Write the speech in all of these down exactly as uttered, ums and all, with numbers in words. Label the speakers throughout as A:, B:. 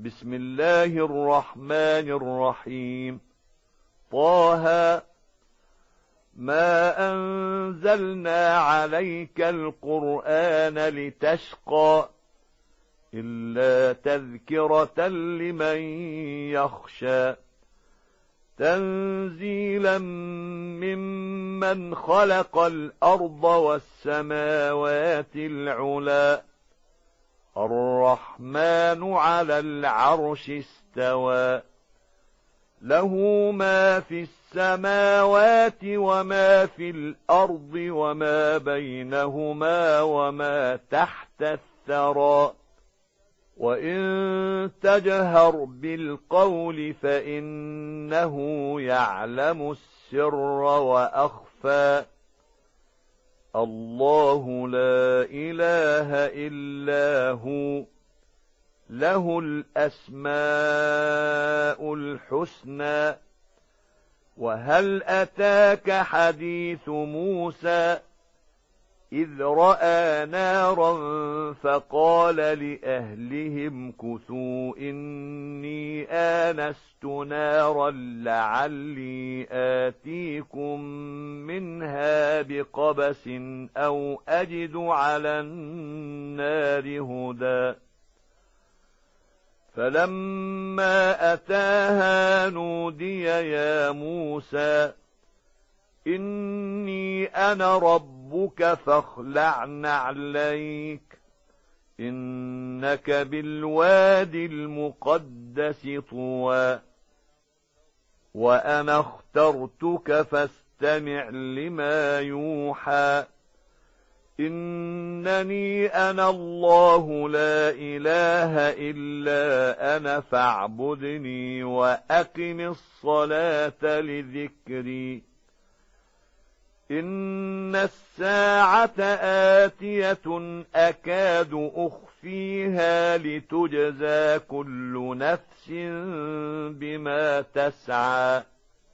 A: بسم الله الرحمن الرحيم. طه ما أنزلنا عليك القرآن لتشقى إلا تذكرة لمن يخشى تنزيلا ممن خلق الأرض والسماوات العلى الرحمن على العرش استوى له ما في السماوات وما في الأرض وما بينهما وما تحت الثرى وإن تجهر بالقول فإنه يعلم السر وأخفى الله لا إله إلا هو له الأسماء الحسنى وهل أتاك حديث موسى إذ رأى نارا فقال لأهلهم كثوا إني آنست نارا لعلي آتيكم منها بقبس أو أجد على النار هدى فلما أتاها نودي يا موسى إني أنا ربك فاخلع نعليك إنك بالوادي المقدس طوى وأنا اخترتك فاستمع لما يوحى إنني أنا الله لا إله إلا أنا فاعبدني وأقم الصلاة لذكري إن الساعة آتية أكاد أخفيها لتجزى كل نفس بما تسعى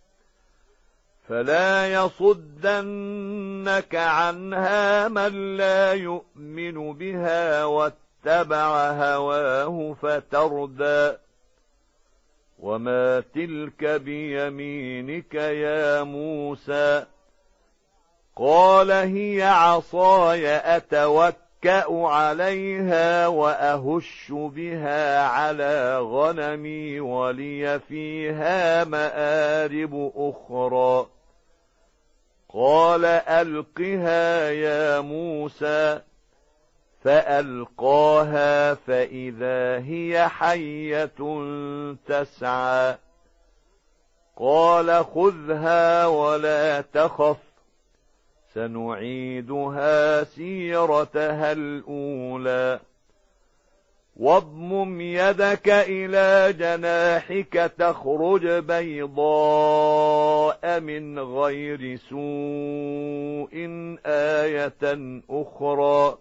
A: فلا يصدنك عنها من لا يؤمن بها واتبع هواه فتردى وما تلك بيمينك يا موسى قال هي عصاي أتوكأ عليها وأهش بها على غنمي ولي فيها مآرب أخرى قال ألقها يا موسى فألقاها فإذا هي حية تسعى قال خذها ولا تخف سنعيدها سيرتها الأولى واضمم يدك إلى جناحك تخرج بيضاء من غير سوء آية أخرى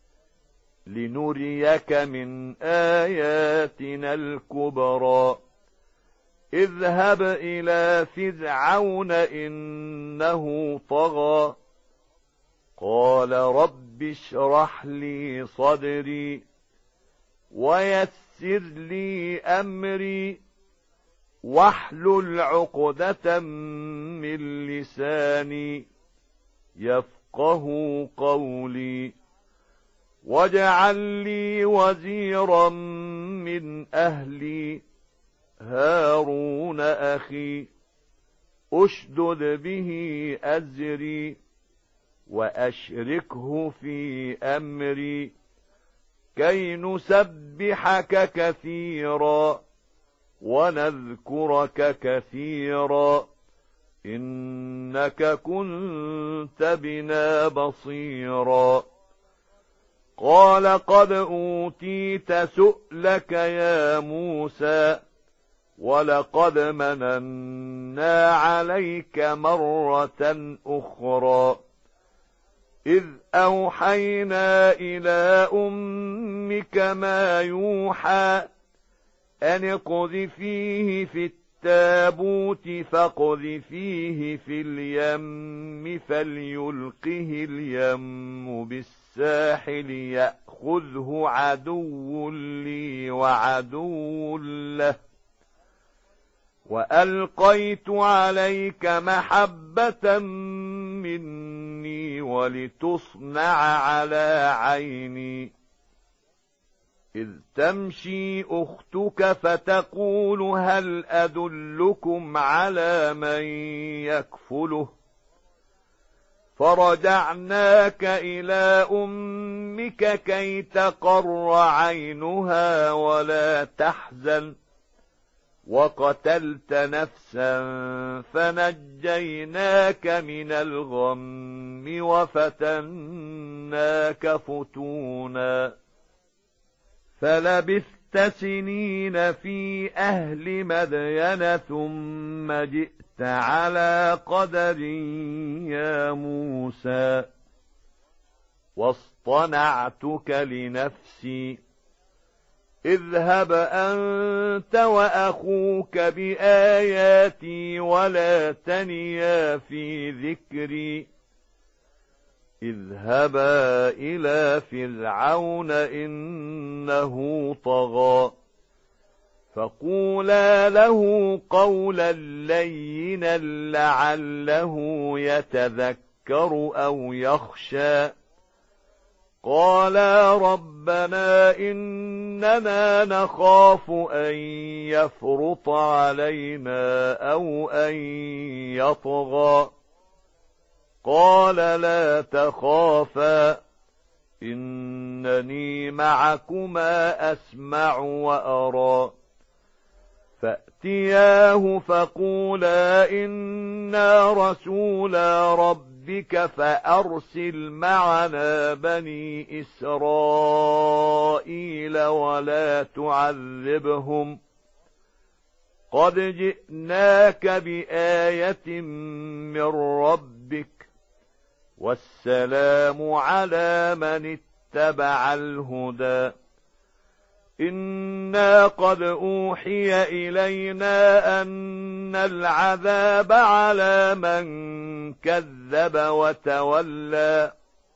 A: لنريك من آياتنا الكبرى اذهب إلى فرعون إنه طغى قال رب اشرح لي صدري ويسر لي أمري واحلل عقدة من لساني يفقه قولي واجعل لي وزيرا من أهلي هارون أخي أشدد به أزري وأشركه في أمري كي نسبحك كثيرا ونذكرك كثيرا إنك كنت بنا بصيرا قال قد أوتيت سؤلك يا موسى ولقد مننا عليك مرة أخرى إذ أوحينا إلى أمك ما يوحى أن اقذفيه في التابوت فاقذفيه في اليم فليلقه اليم بالسلام الساحل يأخذه عدو لي وعدو له، وألقيت عليك محبة مني ولتصنع على عيني، إذ تمشي أختك فتقول هل أدلكم على من يكفله، فرجعناك إلى أمك كي تقر عينها ولا تحزن، وقتلت نفسا فنجيناك من الغم وفتناك فتونا، فلبثت سنين في أهل مدين ثم جئت على قدر يا موسى، واصطنعتك لنفسي، اذهب أنت وأخوك بآياتي ولا تنيا في ذكري، اذهبا إلى فرعون إنه طغى، فقولا له قولا لينا لعله يتذكر أو يخشى، قالا ربنا إننا نخاف أن يفرط علينا أو أن يطغى، قال لا تخافا إنني معكما أسمع وأرى، فأتياه فقولا إنا رسولا ربك فأرسل معنا بني إسرائيل ولا تعذبهم، قد جئناك بآية من ربك، والسلام على من اتبع الهدى، إنا قد أوحي إلينا أن العذاب على من كذب وتولى،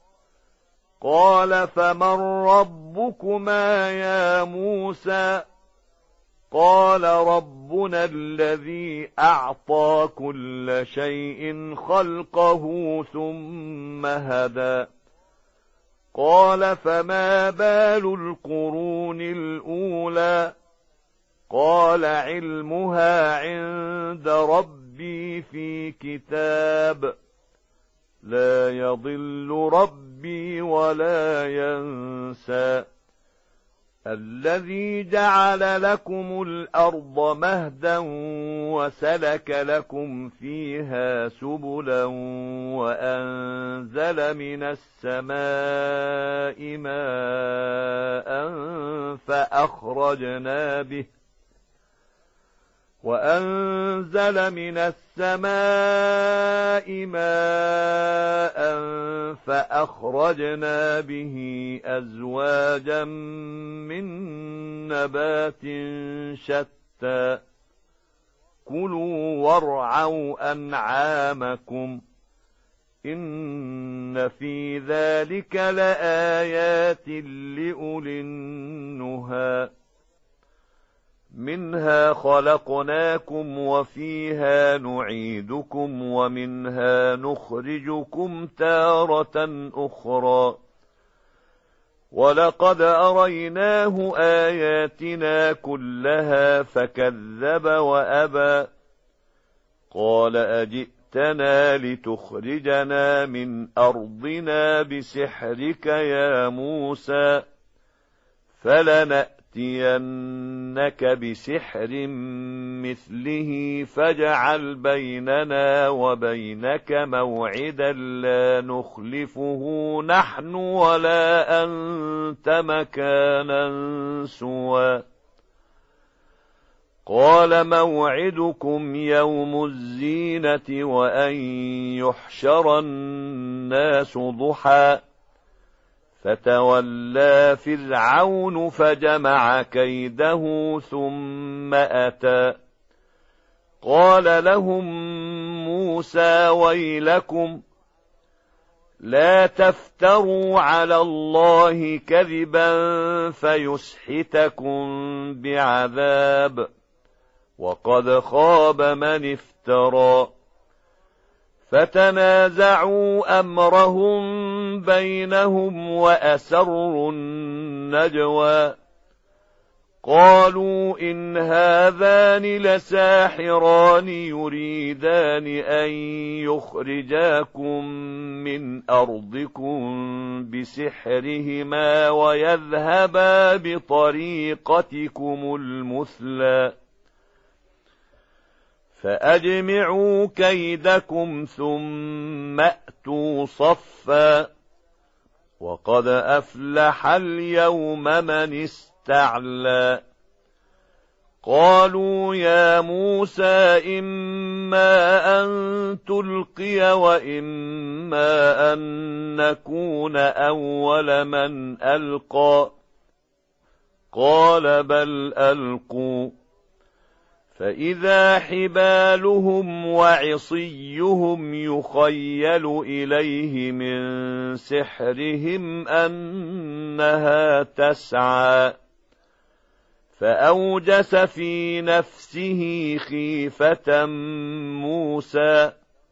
A: قال فمن ربكما يا موسى، قال ربنا الذي أعطى كل شيء خلقه ثم هدى، قال فما بال القرون الأولى، قال علمها عند ربي في كتاب، لا يضل ربي ولا ينسى، الذي جعل لكم الأرض مهدا وسلك لكم فيها سبلا وأنزل من السماء ماء فأخرجنا به وأنزل من السماء ماء فأخرجنا به أزواجا من نبات شتى، كلوا وارعوا أنعامكم، إن في ذلك لآيات لأولي النهى، منها خلقناكم وفيها نعيدكم ومنها نخرجكم تارة أخرى، ولقد أريناه آياتنا كلها فكذب وأبى، قال أجئتنا لتخرجنا من أرضنا بسحرك يا موسى، فلنأتينك بسحر مثله فاجعل بيننا وبينك موعدا لا نخلفه نحن ولا أنت مكانا سوى، قال موعدكم يوم الزينة وأن يحشر الناس ضحى، فتولى فرعون فجمع كيده ثم أتى، قال لهم موسى ويلكم لا تفتروا على الله كذبا فيسحتكم بعذاب، وقد خاب من افترى. فتنازعوا أمرهم بينهم وأسروا النجوى، قالوا إن هذان لساحران يريدان أن يخرجاكم من أرضكم بسحرهما ويذهبا بطريقتكم المثلى، فأجمعوا كيدكم ثم أتوا صفا، وقد أفلح اليوم من استعلى. قالوا يا موسى إما أن تلقي وإما أن نكون أول من ألقى، قال بل ألقوا، فإذا حبالهم وعصيهم يخيل إليه من سحرهم أنها تسعى، فأوجس في نفسه خيفة موسى،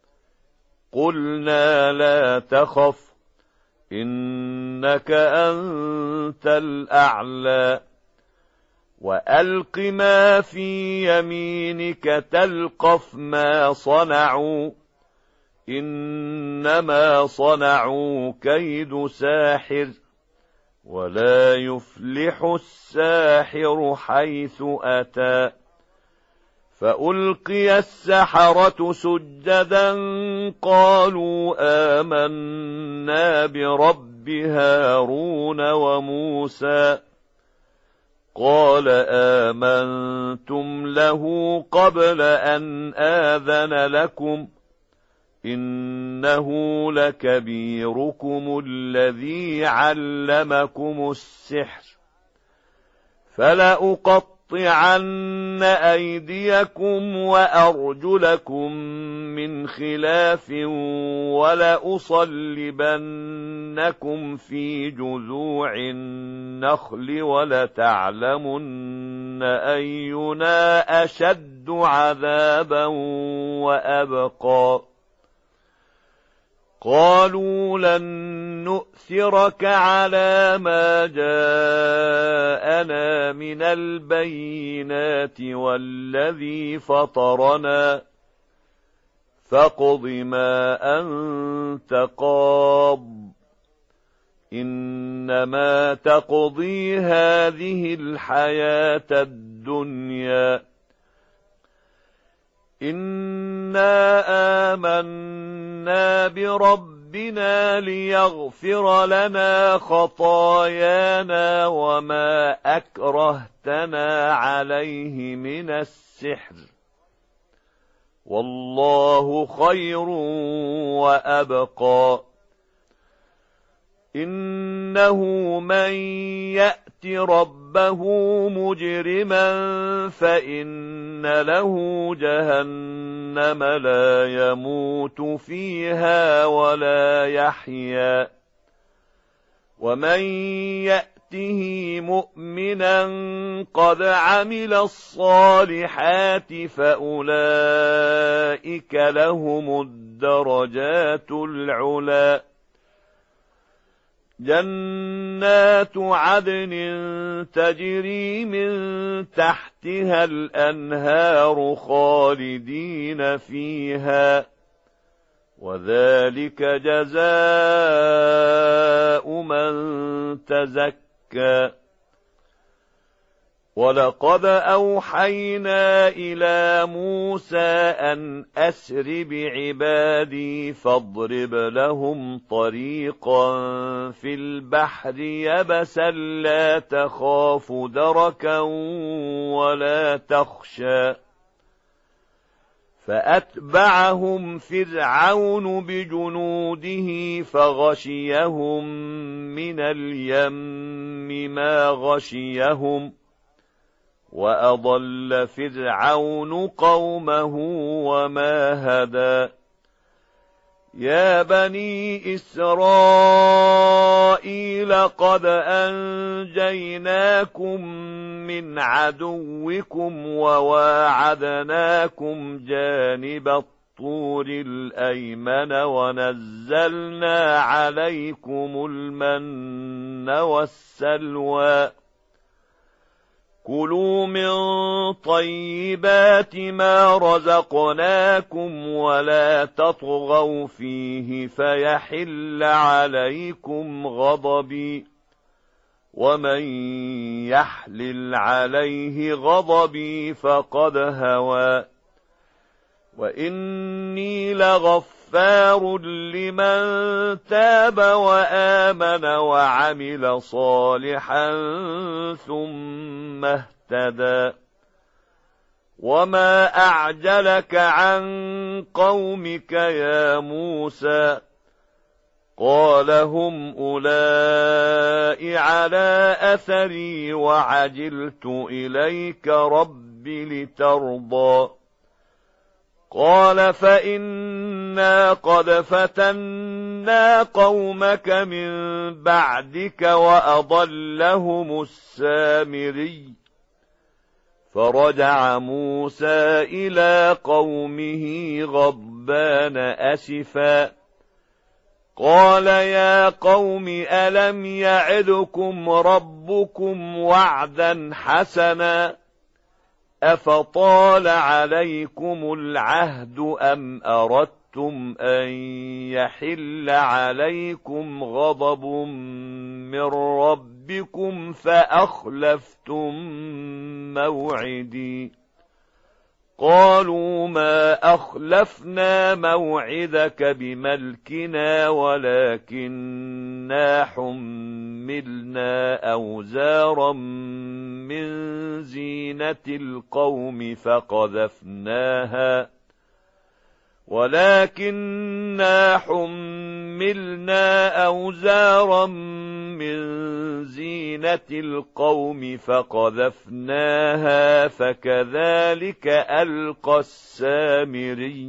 A: قلنا لا تخف إنك أنت الأعلى، وألق ما في يمينك تلقف ما صنعوا، إنما صنعوا كيد ساحر، ولا يفلح الساحر حيث أتى. فألقي السحرة سجدا قالوا آمنا برب هارون وموسى، قال آمنتم له قبل أن آذن لكم، إنه لكبيركم الذي علمكم السحر، فلأقطعن أيديكم وأرجلكم من خلاف ولأصلبنكم في جذوع النخل ولتعلمن أينا أشد عذابا وأبقى. قالوا لن نؤثرك على ما جاءنا من البينات والذي فطرنا، فاقض ما أنت قاض، إنما تقضي هذه الحياة الدنيا، إنا آمنا بربنا ليغفر لنا خطايانا وما أكرهتنا عليه من السحر، والله خير وأبقى. إنه من يأت ربه مجرما فإن له جهنم لا يموت فيها ولا يحيا، ومن يأته مؤمنا قد عمل الصالحات فأولئك لهم الدرجات العلى، جنات عدن تجري من تحتها الأنهار خالدين فيها، وذلك جزاء من تزكى. ولقد أوحينا إلى موسى أن أسر بعبادي فاضرب لهم طريقا في البحر يبسا لا تخاف دركا ولا تخشى، فأتبعهم فرعون بجنوده فغشيهم من اليم ما غشيهم، وأضل فرعون قومه وما هدى. يا بني إسرائيل قد أنجيناكم من عدوكم وواعدناكم جانب الطور الأيمن ونزلنا عليكم المن والسلوى كلوا من طيبات ما رزقناكم ولا تطغوا فيه فيحل عليكم غضبي ومن يحلل عليه غضبي فقد هوى وإني لغفار لمن تاب وآمن وعمل صالحا ثم اهتدى وما أعجلك عن قومك يا موسى قال هم أولئك على أثري وعجلت إليك رب لترضى قال فإنا قد فتنا قومك من بعدك وأضلهم السامري فرجع موسى إلى قومه غضبان أسفا قال يا قوم ألم يعدكم ربكم وعدا حسنا أفطال عليكم العهد أم أردتم أن يحل عليكم غضب من ربكم فأخلفتم موعدي قالوا ما أخلفنا موعدك بملكنا ولكننا حملنا أوزارا من زينة القوم فقذفناها ولكننا حملنا أوزارا من زينة القوم فقذفناها فكذلك ألقى السامري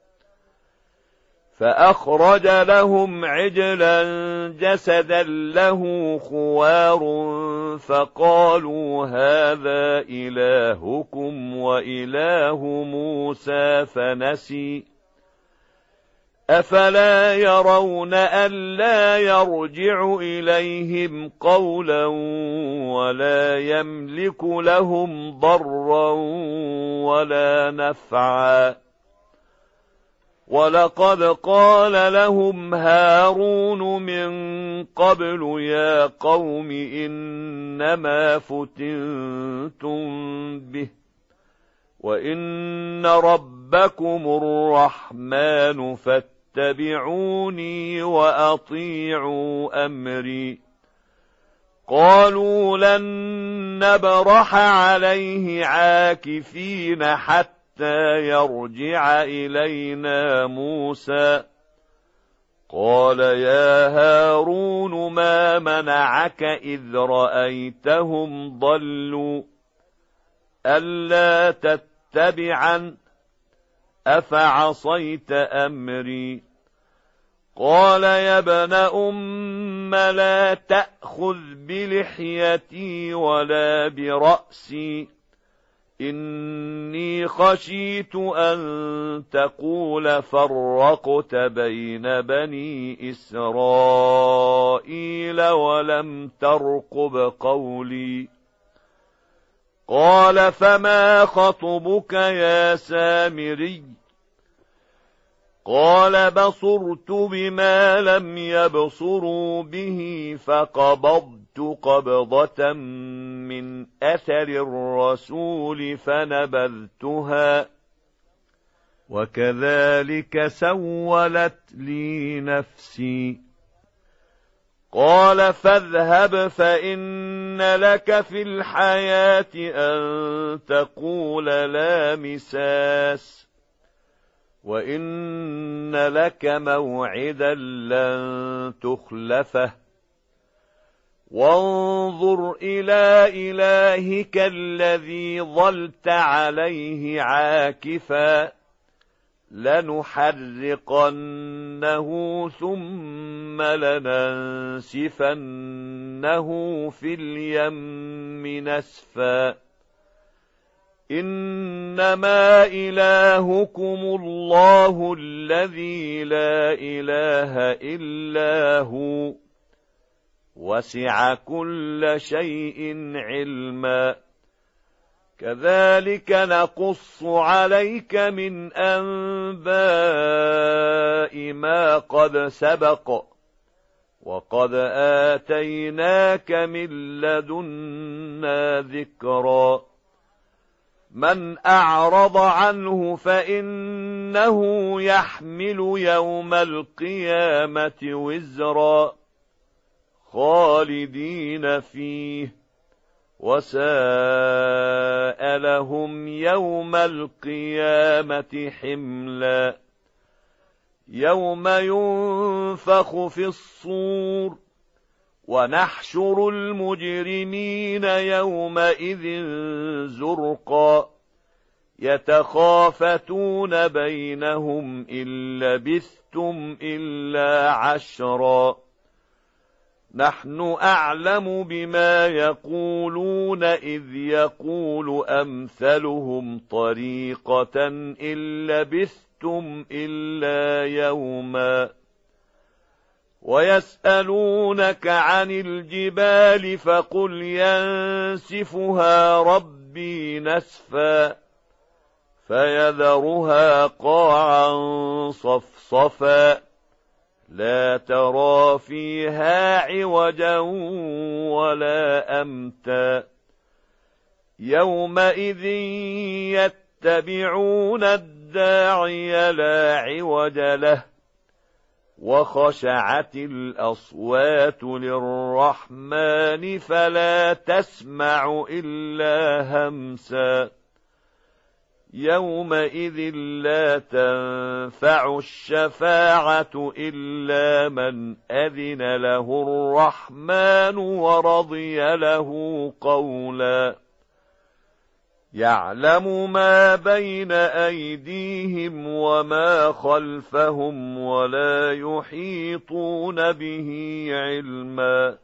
A: فأخرج لهم عجلا جسدا له خوار فقالوا هذا إلهكم وإله موسى فنسي أفلا يرون ألا يرجع إليهم قولا ولا يملك لهم ضرا ولا نفعا ولقد قال لهم هارون من قبل يا قوم إنما فتنتم به وإن ربكم الرحمن فاتبعوني وأطيعوا أمري قالوا لن نبرح عليه عاكفين حتى يرجع إلينا موسى قال يا هارون ما منعك إذ رأيتهم ضلوا ألا تتبعن أفعصيت أمري قال يا ابن أم لا تأخذ بلحيتي ولا برأسي إني خشيت أن تقول فرقت بين بني إسرائيل ولم ترقب قولي قال فما خطبك يا سامري قال بصرت بما لم يبصروا به فقبضت قبضة من أثر الرسول فنبذتها وكذلك سولت لي نفسي قال فاذهب فإن لك في الحياة أن تقول لا مساس وإن لك موعدا لن تخلفه وانظر إلى إلهك الذي ظلت عليه عاكفا لنحرقنه ثم لننسفنه في اليم نسفا إنما إلهكم الله الذي لا إله إلا هو وسع كل شيء علما كذلك نقص عليك من أنباء ما قد سبق وقد آتيناك من لدنا ذكرا من أعرض عنه فإنه يحمل يوم القيامة وزرا خالدين فيه وساء لهم يوم القيامة حملا يوم ينفخ في الصور ونحشر المجرمين يومئذ زرقا يتخافتون بينهم إن لبثتم إلا عشرا نحن أعلم بما يقولون إذ يقول أمثلهم طريقة إن لبثتم إلا يوما ويسألونك عن الجبال فقل ينسفها ربي نسفا فيذرها قاعا صفصفا لا ترى فيها عوجا ولا أمتا يومئذ يتبعون الداعي لا عوج له وخشعت الأصوات للرحمن فلا تسمع إلا همسا يومئذ لا تنفع الشفاعة إلا من أذن له الرحمن ورضي له قولا يعلم ما بين أيديهم وما خلفهم ولا يحيطون به علما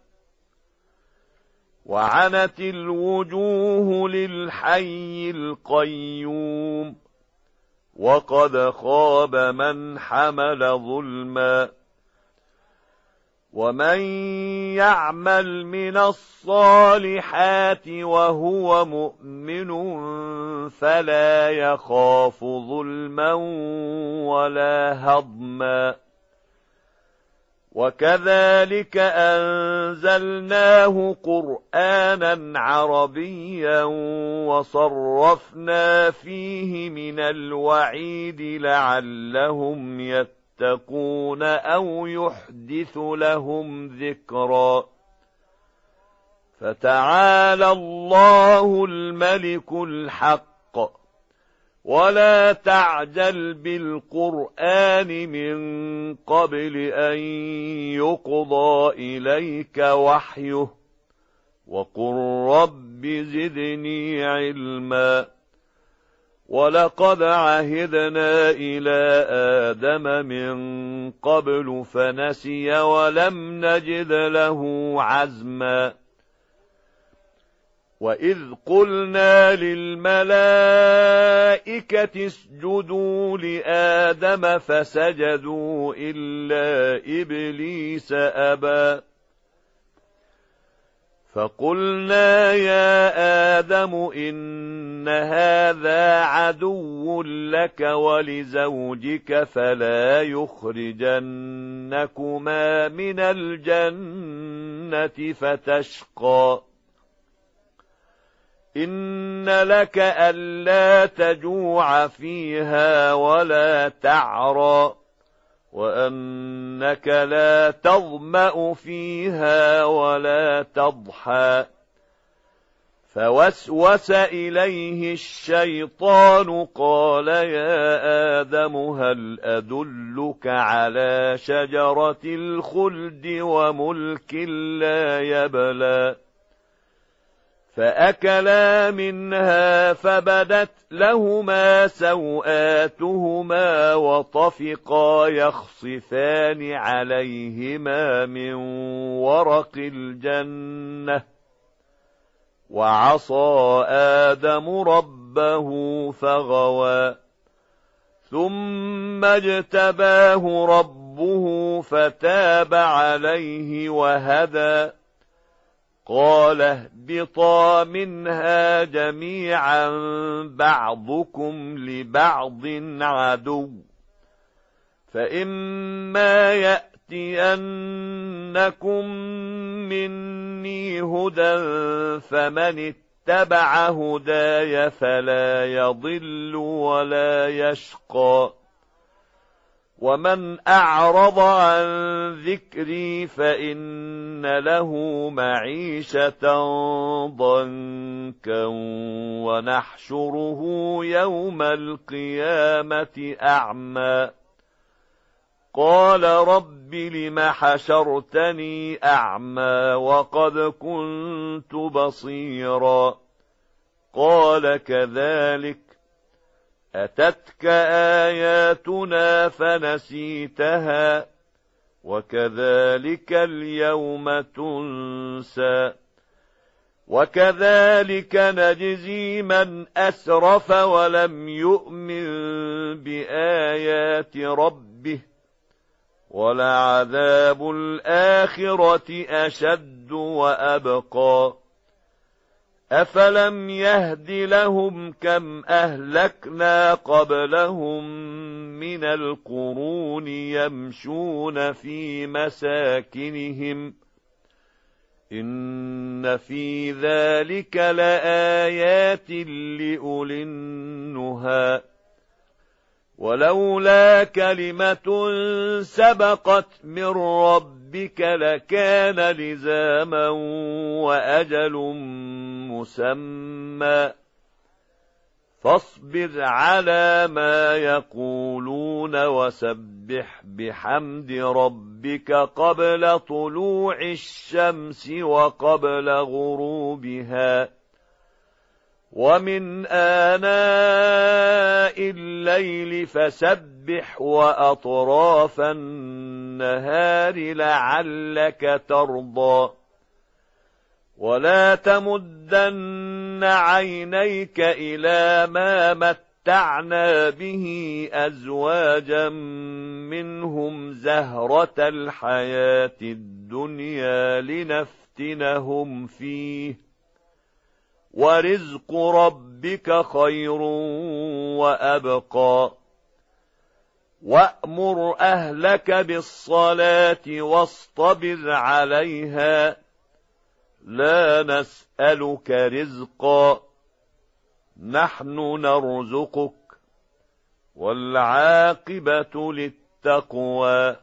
A: وعنت الوجوه للحي القيوم وقد خاب من حمل ظلما ومن يعمل من الصالحات وهو مؤمن فلا يخاف ظلما ولا هضما وكذلك أنزلناه قرآنا عربيا وصرفنا فيه من الوعيد لعلهم يتقون أو يحدث لهم ذكرا فتعالى الله الملك الحق ولا تعجل بالقرآن من قبل أن يقضى إليك وحيه وقل رب زدني علما ولقد عهدنا إلى آدم من قبل فنسي ولم نجد له عزما وإذ قلنا للملائكة اسجدوا لآدم فسجدوا إلا إبليس أبى فقلنا يا آدم إن هذا عدو لك ولزوجك فلا يخرجنكما من الجنة فتشقى إن لك ألا تجوع فيها ولا تعرى وأنك لا تظمأ فيها ولا تضحى فوسوس إليه الشيطان قال يا آدم هل أدلك على شجرة الخلد وملك لا يبلى فأكلا منها فبدت لهما سوآتهما وطفقا يخصفان عليهما من ورق الجنة وعصى آدم ربه فغوى ثم اجتباه ربه فتاب عليه وهدى قال اهبطا منها جميعا بعضكم لبعض عدو فإما يأتينكم مني هدى فمن اتبع هداي فلا يضل ولا يشقى ومن أعرض عن ذكري فإن له معيشة ضنكا ونحشره يوم القيامة أعمى قال رب لم حشرتني أعمى وقد كنت بصيرا قال كذلك أتتك آياتنا فنسيتها وكذلك اليوم تنسى وكذلك نجزي من أسرف ولم يؤمن بآيات ربه ولعذاب الآخرة أشد وأبقى أفلم يهد لهم كم أهلكنا قبلهم من القرون يمشون في مساكنهم إن في ذلك لآيات لأولي النهى ولولا كلمة سبقت من ربك لكان لزاما وأجل مسمى فاصبر على ما يقولون وسبح بحمد ربك قبل طلوع الشمس وقبل غروبها ومن آناء الليل فسبح وأطراف النهار لعلك ترضى ولا تمدن عينيك إلى ما متعنا به أزواجا منهم زهرة الحياة الدنيا لنفتنهم فيه ورزق ربك خير وأبقى وأمر أهلك بالصلاة واصطبر عليها لا نسألك رزقا نحن نرزقك والعاقبة للتقوى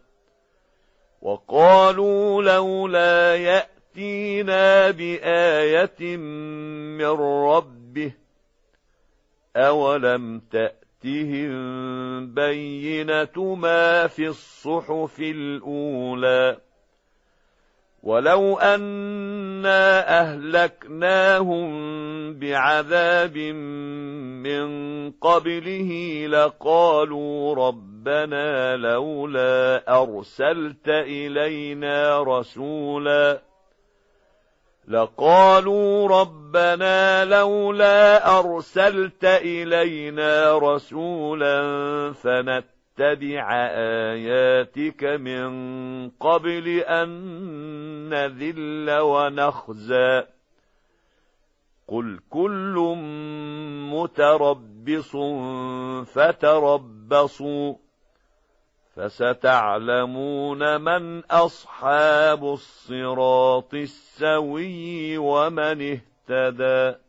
A: وقالوا لولا يأتينا بآية من ربه أولم تأتهم بينة ما في الصحف الأولى ولو أنا أهلكناهم بعذاب من قبله لقالوا ربنا لولا أرسلت إلينا رسولا لقالوا ربنا لولا أرسلت إلينا رسولا فنتبع آياتك من قبل أن نذل ونخزى قل كل متربص فتربصوا فستعلمون من أصحاب الصراط السوي ومن اهتدى.